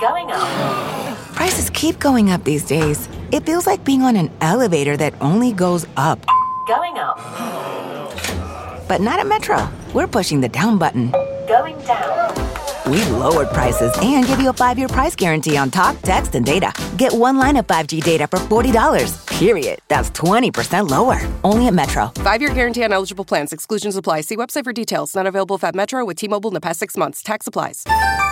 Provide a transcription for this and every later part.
Going up. Prices keep going up these days. It feels like being on an elevator that only goes up. Going up. But not at Metro. We're pushing the down button. Going down. We've lowered prices and give you a 5-year price guarantee on talk, text, and data. Get one line of 5G data for $40, period. That's 20% lower. Only at Metro. 5-year guarantee on eligible plans. Exclusions apply. See website for details. Not available at Metro with T-Mobile in the past 6 months. Tax applies.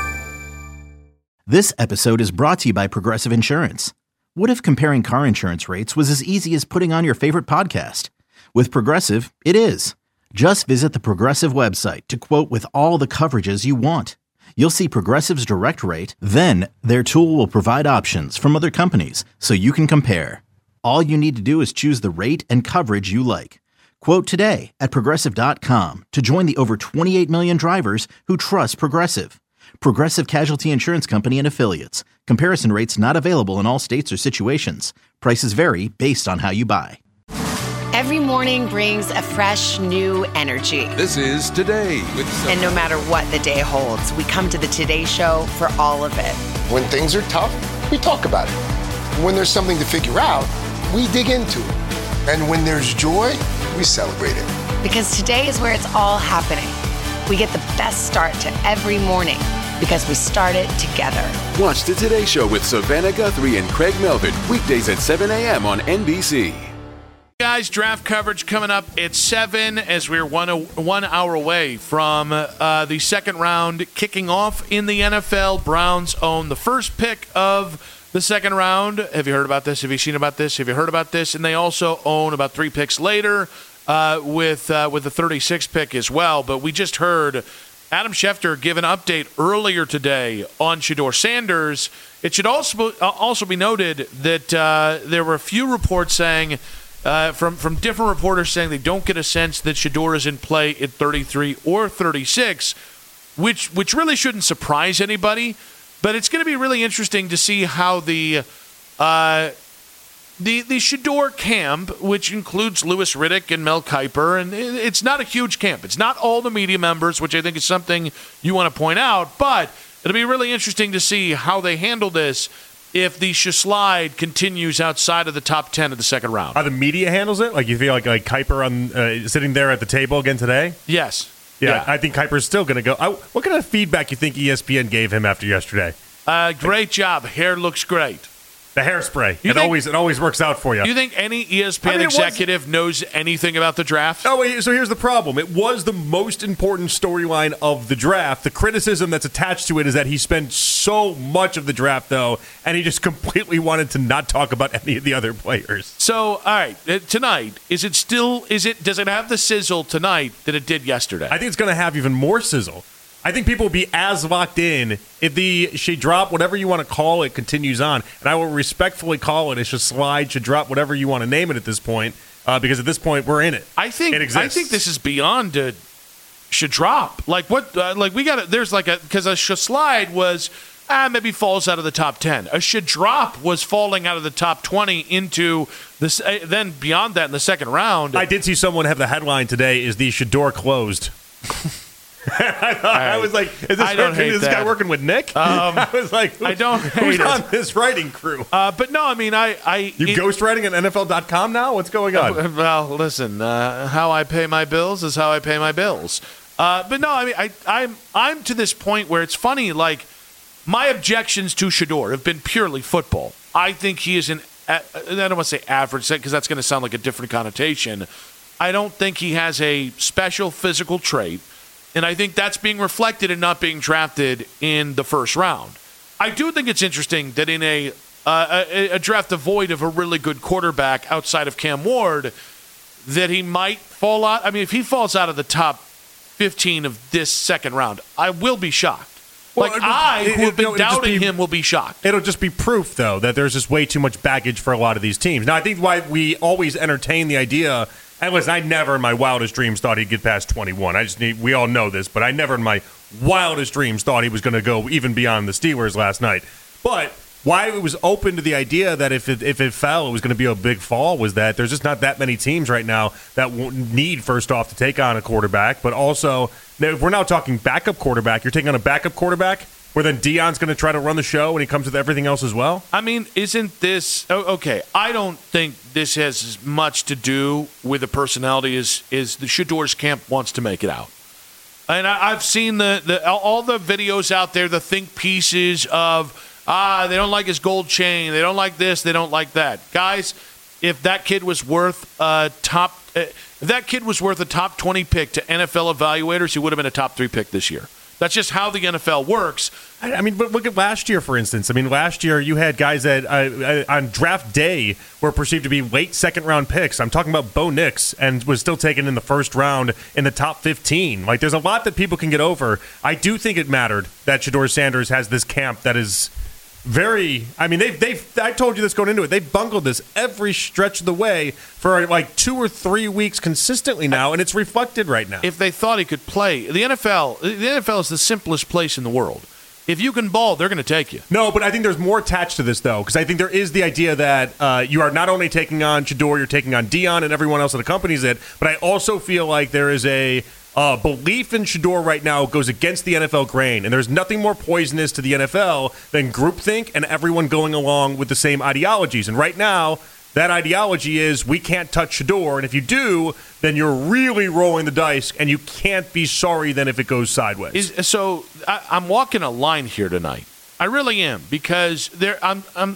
This episode is brought to you by Progressive Insurance. What if comparing car insurance rates was as easy as putting on your favorite podcast? With Progressive, it is. Just visit the Progressive website to quote with all the coverages you want. You'll see Progressive's direct rate, then their tool will provide options from other companies so you can compare. All you need to do is choose the rate and coverage you like. Quote today at Progressive.com to join the over 28 million drivers who trust Progressive. Progressive Casualty Insurance Company and Affiliates. Comparison rates not available in all states or situations. Prices vary based on how you buy. Every morning brings a fresh, new energy. This is Today with Sophie. And no matter what the day holds, we come to the Today Show for all of it. When things are tough, we talk about it. When there's something to figure out, we dig into it. And when there's joy, we celebrate it. Because today is where it's all happening. We get the best start to every morning because we start it together. Watch the Today Show with Savannah Guthrie and Craig Melvin, weekdays at 7 a.m. on NBC. Guys, draft coverage coming up at 7 as we're 1 hour away from the second round kicking off in the NFL. Browns own the first pick of the second round. Have you heard about this? Have you seen about this? Have you heard about this? And they also own about 3 picks later with the 36th pick as well. But we just heard Adam Schefter give an update earlier today on Shedeur Sanders. It should also be noted that there were a few reports saying from different reporters saying they don't get a sense that Shedeur is in play at 33 or 36, which really shouldn't surprise anybody. But it's going to be really interesting to see how the Shedeur camp, which includes Louis Riddick and Mel Kiper, and it's not a huge camp. It's not all the media members, which I think is something you want to point out. But it'll be really interesting to see how they handle this if the slide continues outside of the top 10 of the second round. How the media handles it? Like you feel like Kiper on sitting there at the table again today? Yes. Yeah. I think Kiper's still going to go. What kind of feedback you think ESPN gave him after yesterday? Great job. Hair looks great. The hairspray. It always works out for you. You think any ESPN executive knows anything about the draft? Oh, wait, so here's the problem. It was the most important storyline of the draft. The criticism that's attached to it is that he spent so much of the draft, though, and he just completely wanted to not talk about any of the other players. So, all right, tonight, does it have the sizzle tonight that it did yesterday? I think it's going to have even more sizzle. I think people will be as locked in if the Shedrop, whatever you want to call it, continues on. And I will respectfully call it a slide, Shedrop, whatever you want to name it at this point, because at this point we're in it. I think it exists. I think this is beyond a Shedrop. Like what? Like we got it. There's like because a slide was maybe falls out of the top 10. A Shedrop was falling out of the top 20 into this. Then beyond that in the second round, I did see someone have the headline today: "Is the Shedeur closed?" I was like, is this guy working with Nick? I was like, I don't who's on this writing crew? But no, I mean, ghostwriting at NFL.com now? What's going on? Well, listen, how I pay my bills is how I pay my bills. But no, I mean, I'm to this point where it's funny, like, my objections to Shedeur have been purely football. I think he is I don't want to say average, because that's going to sound like a different connotation. I don't think he has a special physical trait. And I think that's being reflected in not being drafted in the first round. I do think it's interesting that in a draft devoid of a really good quarterback outside of Cam Ward, that he might fall out. I mean, if he falls out of the top 15 of this second round, I will be shocked. Who have been doubting him, will be shocked. It'll just be proof, though, that there's just way too much baggage for a lot of these teams. Now, I think why we always entertain the idea. And listen, I never in my wildest dreams thought he'd get past 21. We all know this, but I never in my wildest dreams thought he was going to go even beyond the Steelers last night. But why it was open to the idea that if it fell, it was going to be a big fall was that there's just not that many teams right now that need, first off, to take on a quarterback. But also, if we're now talking backup quarterback, you're taking on a backup quarterback, where then Deion's going to try to run the show when he comes with everything else as well? I mean, isn't this okay? I don't think this has as much to do with the personality as the Shedor's camp wants to make it out. And I've seen all the videos out there, the think pieces of they don't like his gold chain, they don't like this, they don't like that. Guys, if that kid was worth a top 20 pick to NFL evaluators, he would have been a top 3 pick this year. That's just how the NFL works. I mean, but look at last year, for instance. I mean, last year you had guys that on draft day were perceived to be late second-round picks. I'm talking about Bo Nix, and was still taken in the first round in the top 15. Like, there's a lot that people can get over. I do think it mattered that Shedeur Sanders has this camp that is very. I mean, I told you this going into it. They've bungled this every stretch of the way for like 2 or 3 weeks consistently now, and it's reflected right now. If they thought he could play, the NFL is the simplest place in the world. If you can ball, they're going to take you. No, but I think there's more attached to this, though, because I think there is the idea that you are not only taking on Shedeur, you're taking on Deion and everyone else that accompanies it, but I also feel like there is a belief in Shedeur right now goes against the NFL grain, and there's nothing more poisonous to the NFL than groupthink and everyone going along with the same ideologies. And right now, that ideology is we can't touch Shedeur, and if you do, then you're really rolling the dice, and you can't be sorry then if it goes sideways. So I'm walking a line here tonight. I really am, because we're going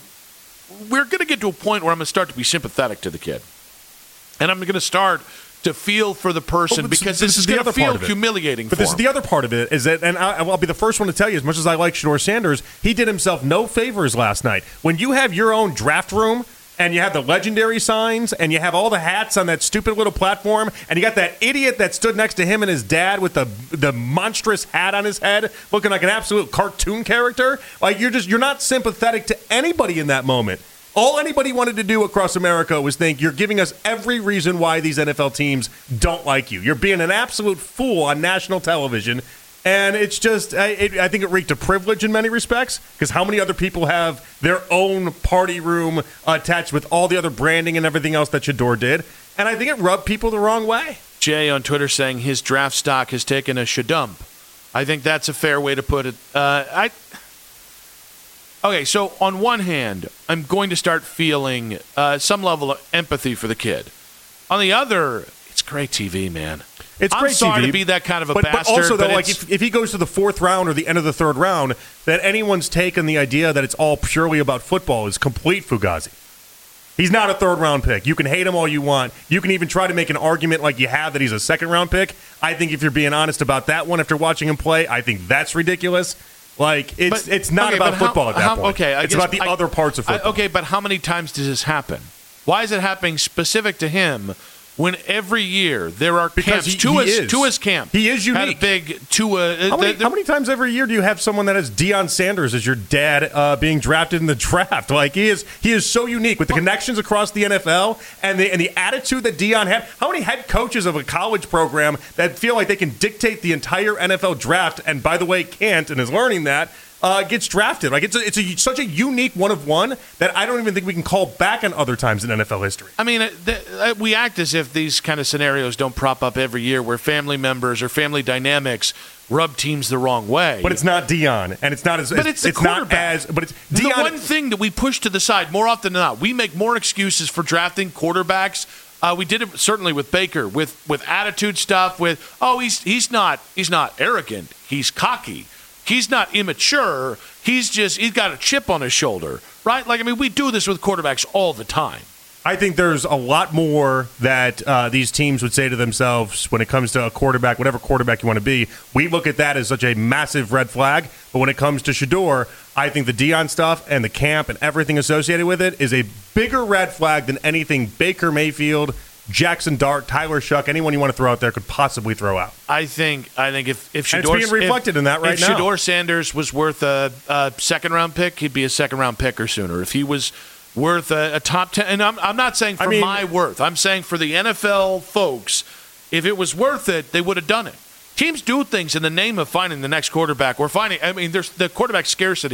to get to a point where I'm going to start to be sympathetic to the kid, and I'm going to start to feel for the person, because this is going to feel humiliating for him. But this is the other part of it, is that, and I'll be the first one to tell you, as much as I like Shedeur Sanders, he did himself no favors last night. When you have your own draft room, and you have the legendary signs, and you have all the hats on that stupid little platform, and you got that idiot that stood next to him and his dad with the monstrous hat on his head, looking like an absolute cartoon character, like you're not sympathetic to anybody in that moment. All anybody wanted to do across America was think, you're giving us every reason why these NFL teams don't like you. You're being an absolute fool on national television. And it's just, I think it reeked of privilege in many respects, because how many other people have their own party room attached with all the other branding and everything else that Shedeur did? And I think it rubbed people the wrong way. Jay on Twitter saying his draft stock has taken a shedump. I think that's a fair way to put it. Okay, so on one hand, I'm going to start feeling some level of empathy for the kid. On the other, it's great TV, man. It's great I'm sorry TV, to be that kind of a but bastard. Also, though, like if he goes to the 4th round or the end of the 3rd round, that anyone's taken the idea that it's all purely about football is complete fugazi. He's not a 3rd-round pick. You can hate him all you want. You can even try to make an argument like you have that he's a 2nd-round pick. I think if you're being honest about that one after watching him play, I think that's ridiculous. Like, it's not about football at that point. Okay, it's about the other parts of football. Okay, but how many times does this happen? Why is it happening specific to him when every year there are camps? Tua's camp. He is unique. Had a big Tua. How many times every year do you have someone that has Deion Sanders as your dad being drafted in the draft? Like, he is so unique with the connections across the NFL and the attitude that Deion had. How many head coaches of a college program that feel like they can dictate the entire NFL draft, and by the way can't, and is learning that, gets drafted? Like, it's such a unique one of one that I don't even think we can call back on other times in NFL history. I mean, we act as if these kind of scenarios don't prop up every year where family members or family dynamics rub teams the wrong way. But it's not Deion, and it's not as. But it's the quarterback. But it's Deion. The one thing that we push to the side more often than not, we make more excuses for drafting quarterbacks. We did it certainly with Baker, with attitude stuff. With he's not arrogant. He's cocky. He's not immature. He's got a chip on his shoulder, right? Like, I mean, we do this with quarterbacks all the time. I think there's a lot more that these teams would say to themselves when it comes to a quarterback, whatever quarterback you want to be. We look at that as such a massive red flag. But when it comes to Shedeur, I think the Deion stuff and the camp and everything associated with it is a bigger red flag than anything Baker Mayfield, Jackson Dart, Tyler Shuck, anyone you want to throw out there could possibly throw out. I think if Shedeur, and it's being reflected in that right now. If Shedeur Sanders was worth a 2nd-round pick, he'd be a 2nd-round pick or sooner. If he was worth a top 10, and I'm not saying for my worth. I'm saying for the NFL folks, if it was worth it, they would have done it. Teams do things in the name of finding the next quarterback or finding. I mean, there's the quarterback scarcity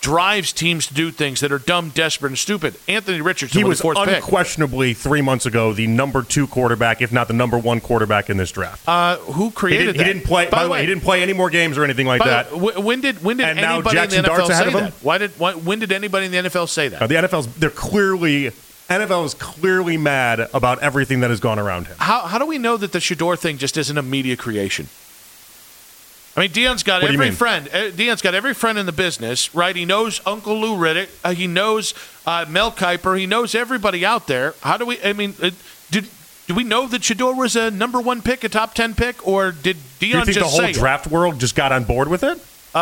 drives teams to do things that are dumb, desperate, and stupid. Anthony Richardson he was the fourth pick. Unquestionably 3 months ago the number 2 quarterback, if not the number 1 quarterback in this draft. Who created that? He didn't play. By the way, he didn't play any more games or anything like that. When did and anybody now in the Jackson NFL Dart's ahead say of him? that? When did anybody in the NFL say that? The NFL is clearly mad about everything that has gone around him. How do we know that the Shedeur thing just isn't a media creation? I mean, Deion's got every friend. Deion's got every friend in the business, right? He knows Uncle Lou Riddick. He knows Mel Kiper. He knows everybody out there. How do we? I mean, do we know that Shedeur was a number 1 pick, a top 10 pick, or did Deion just say the whole draft world just got on board with it?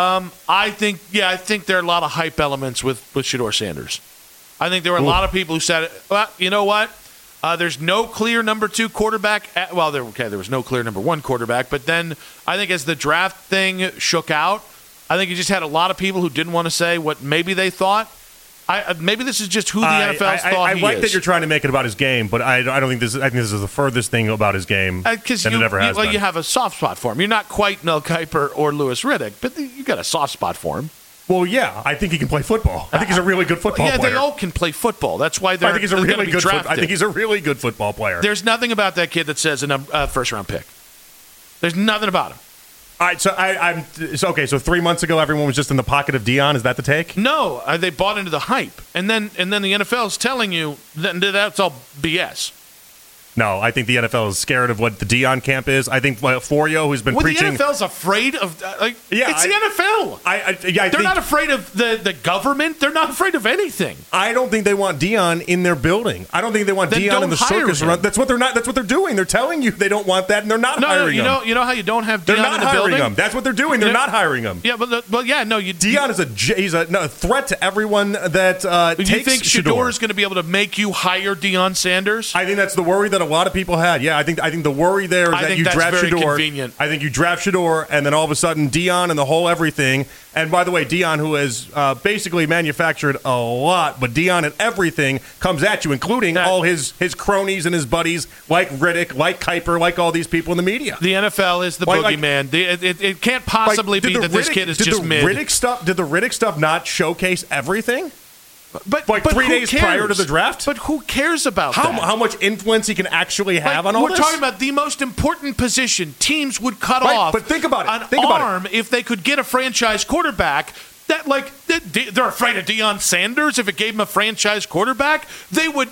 I think there are a lot of hype elements with Shedeur Sanders. I think there were a lot of people who said, well, you know what? There's no clear number 2 quarterback. There was no clear number 1 quarterback. But then I think as the draft thing shook out, I think you just had a lot of people who didn't want to say what maybe they thought. Maybe this is just who the NFL's thought he is. I like that you're trying to make it about his game, but I don't think this. I think this is the furthest thing about his game than it ever has been. You have a soft spot for him. You're not quite Mel Kiper or Louis Riddick, but you got a soft spot for him. Well, yeah, I think he can play football. I think he's a really good football player. Yeah, they all can play football. That's why they're. I think he's a really good. I think he's a really good football player. There's nothing about that kid that says a first-round pick. There's nothing about him. All right, so okay. So 3 months ago, everyone was just in the pocket of Deion. Is that the take? No, they bought into the hype, and then the NFL is telling you that's all BS. No, I think the NFL is scared of what the Deion camp is. I think Florio, who's been preaching... the NFL's afraid of... it's the NFL. They're not afraid of the government. They're not afraid of anything. I don't think they want Deion in their building. I don't think they want Deion in the circus. That's what they're not. That's what they're doing. They're telling you they don't want that, and they're not hiring him. You know how you don't have Deion in the building? They're not hiring him. That's what they're doing. They're not hiring him. Yeah, Deion is a threat to everyone that takes You think Shedeur is going to be able to make you hire Deion Sanders? I think that's the worry that a lot of people had. Yeah, I think the worry there is that you draft Shedeur. Convenient. I think you draft Shedeur, and then all of a sudden Deion and the whole everything. And by the way, Deion, who has basically manufactured a lot, but Deion and everything comes at you, including all his cronies and his buddies, like Riddick, like Kiper, like all these people in the media. The NFL is the boogeyman. It can't possibly be that this kid is just mid. Did the Riddick stuff not showcase everything? But 3 days prior to the draft? But who cares about that? How much influence he can actually have on all this? We're talking about the most important position. Teams would cut off but think about it. An arm if they could get a franchise quarterback. They're afraid of Deion Sanders. If it gave him a franchise quarterback, they would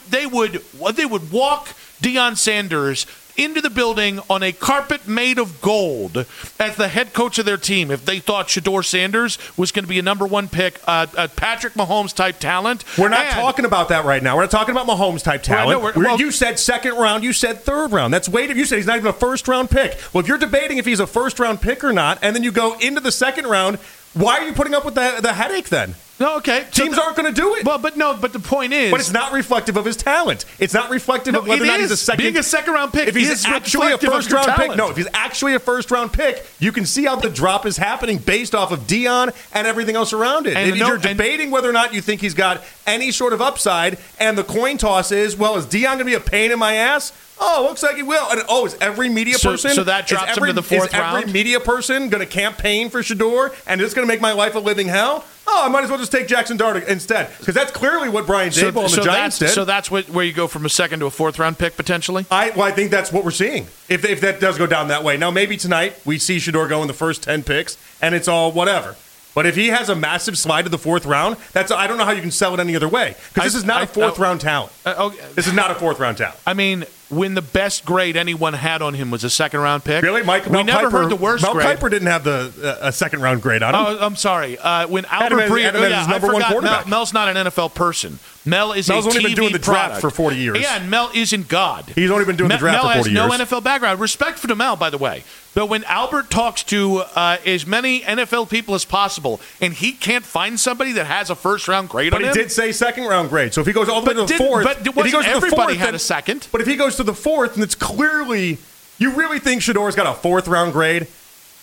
walk Deion Sanders into the building on a carpet made of gold as the head coach of their team if they thought Shedeur Sanders was going to be a number 1 pick, a Patrick Mahomes type talent. We're not talking about that right now. We're not talking about Mahomes type talent. You said second round. You said third round. That's way. You said he's not even a first round pick. Well, if you're debating if he's a first round pick or not, and then you go into the second round, why are you putting up with the headache then? No, okay. Teams aren't going to do it. Well, but the point is... But it's not reflective of his talent. It's not reflective of whether or not he's a second... Being a second-round pick if he's actually a first-round pick... No, if he's actually a first-round pick, you can see how the drop is happening based off of Deion and everything else around it. And you're debating whether or not you think he's got any sort of upside, and the coin toss is, well, is Deion going to be a pain in my ass? Oh, looks like he will. And is every media person... So that drops him to the fourth round? Is every media person going to campaign for Shedeur, and it's going to make my life a living hell? Oh, I might as well just take Jackson Dart instead. Because that's clearly what Brian Daboll and the Giants did. So that's where you go from a second to a fourth-round pick, potentially? I think that's what we're seeing, if that does go down that way. Now, maybe tonight we see Shedeur go in the first 10 picks, and it's all whatever. But if he has a massive slide to the fourth round, I don't know how you can sell it any other way. Because this is not a fourth-round talent. This is not a fourth-round talent. I mean... When the best grade anyone had on him was a second-round pick. Really? We never heard the worst grade. Mel Kiper didn't have a second-round grade on him. Oh, I'm sorry. When Albert Breer... I forgot. Mel's not an NFL person. Mel's only been doing the draft product. for 40 years. Yeah, and Mel isn't God. He's only been doing the draft for 40 years. Mel has no NFL background. Respect for Mel, by the way. But when Albert talks to as many NFL people as possible, and he can't find somebody that has a first-round grade on him... But he did say second-round grade. So if he goes all the way to the fourth... But everybody had a second. But if he goes to the fourth, and it's clearly... You really think Shedor's got a fourth-round grade?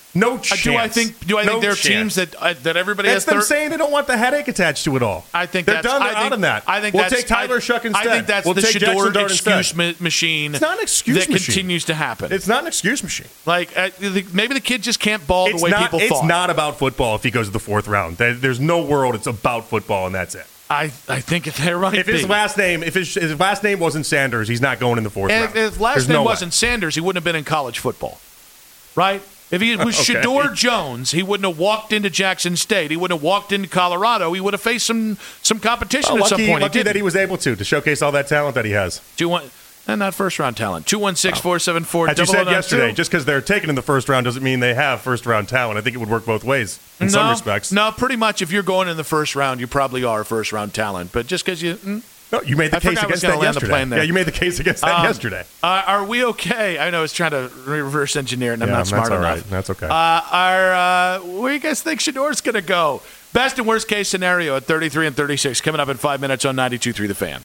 No chance. Do I think there are teams that everybody That's has them saying they don't want the headache attached to it all. I think they're done. They're out on that. I think we'll take Tyler Shuck instead. I think that's we'll the take Shedeur Jackson excuse machine. It's not an excuse that machine. continues to happen. It's not an excuse machine. Like maybe the kid just can't ball the way people thought. It's not about football if he goes to the fourth round. There's no world it's about football, and that's it. I think they're right. If his last name wasn't Sanders, he's not going in the fourth round. If his last name wasn't Sanders, he wouldn't have been in college football, right? If he was Shedeur Jones, he wouldn't have walked into Jackson State. He wouldn't have walked into Colorado. He would have faced some competition at some point. Lucky that he was able to showcase all that talent that he has. And not first-round talent. 216-474-0092. As you said yesterday, just because they're taken in the first round doesn't mean they have first-round talent. I think it would work both ways in some respects. No, pretty much if you're going in the first round, you probably are first-round talent. But just because you... No, you made the case against that yesterday. Yeah, you made the case against that yesterday. Are we okay? I know I was trying to reverse engineer it, and I'm not smart enough. Right. That's okay. Where do you guys think Shedeur's going to go? Best and worst case scenario at 33 and 36. Coming up in 5 minutes on 92.3 The Fan.